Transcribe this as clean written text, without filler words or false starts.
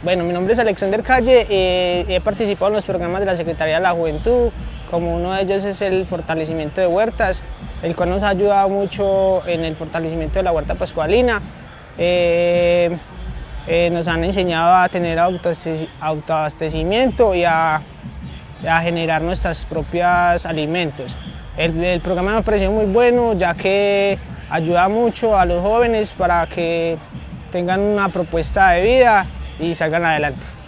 Bueno, mi nombre es Alexander Calle, he participado en los programas de la Secretaría de la Juventud, como uno de ellos es el fortalecimiento de huertas, el cual nos ha ayudado mucho en el fortalecimiento de la huerta pascualina. Nos han enseñado a tener autoabastecimiento y a generar nuestros propios alimentos. El programa me pareció muy bueno, ya que ayuda mucho a los jóvenes para que tengan una propuesta de vida y salgan adelante.